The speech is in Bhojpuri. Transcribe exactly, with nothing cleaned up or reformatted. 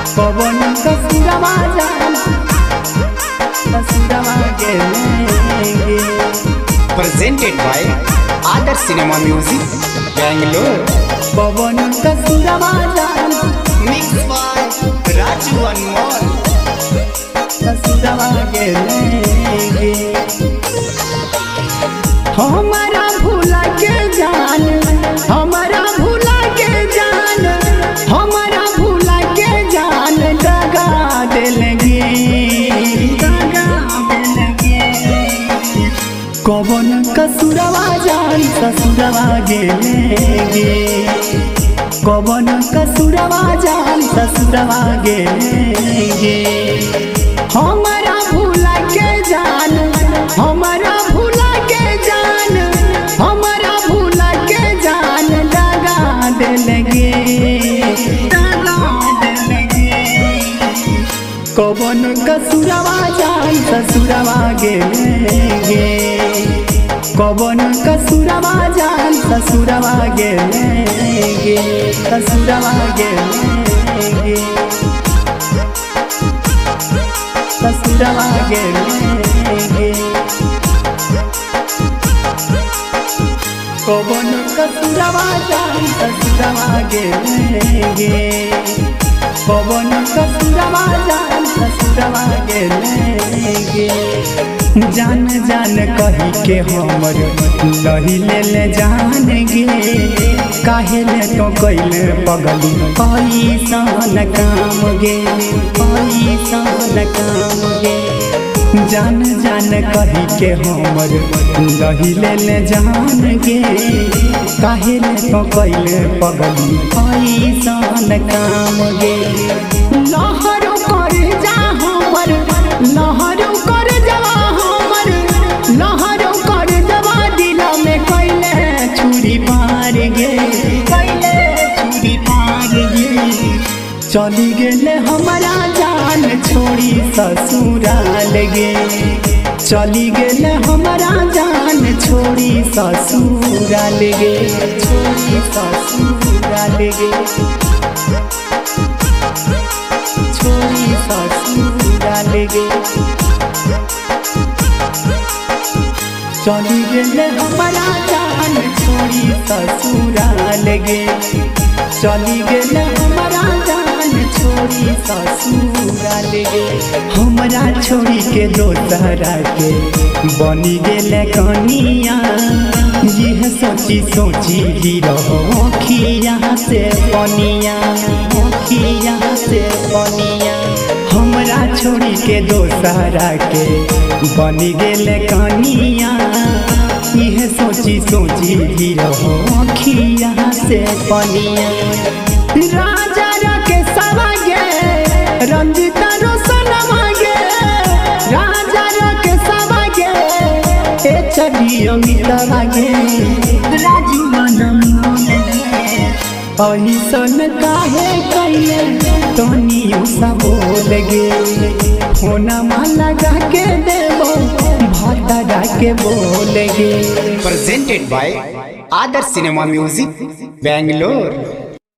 पवन कसुरवा जान कसुरवा के लेंगे। Presented by Adarsh Cinema Music, Bangalore. पवन कसुरवा जान Mixed by Raju Anmol. कसुरवा के लेंगे। हमारा भूला के जान हमारा भूला के जान हमारा भूला के जान दगा देंगे दगा देंगे। कौन कसुरवा जान ससुरवा गेलेंगे। कौन कसुरवा जान ससुरवा गेलेंगे। हमारा भूला के जान हमारा भूला के जान हमारा भूला के जान दगा देंगे दगा देंगे। कौन कसुरवा जान ससुरवा गेलेंगे। कौन कसुरवा जान ससुरवा गेलेंगे ससुरवा गेलेंगे ससुरवा गेलेंगे। कौन कसुरवा जान ससुरवा गेलेंगे। कौन कसुरवा जान ससुरवा गेलेंगे। जान जान कही के हमर लही ले ले जान गे। काहे ले तो कैले पगली पैसन काम गे पैसन काम गे। जान जान कही के हमर लही ले ले जान गे। काहे ले तो कैले पगली पैसन काम गे। लहरो कर जा हमर लहरो कर जवा हमर लहरो कर जवा दिल में कैले छुरी पार गे कैले छुरी पार गे। चली गेले हमारा जान छोड़ी ससुराल गे। चली गेले हमारा जान छोड़ी ससुराल गे छोड़ी ससुराल गे छोड़ी ससुराल गे। चली गेले हमारा जान छोड़ी ससुराल गे। चली गेले हमारा जान छोड़ी ससुराल गे। हमारा छोड़ी के दोसरा के बनी गेले कनिया। यह सोची सोची गिरहो खिया से पनिया खिया से पनिया। हमरा छोड़ी के दोसरा के बनी गेले कनिया। यह सोची सोची गिरहो खिया से पनिया। राजा रके सवागे रंजिता रोशनवा गे। राजा रके सवागे ए चली अमितवा गे। राजू मनमोहन ऐसन काहे कैले तनी उसा बोल गे। फोनमा लगा के देबो भतरा के बोल गे। Presented by Adarsh Cinema Music, Bangalore.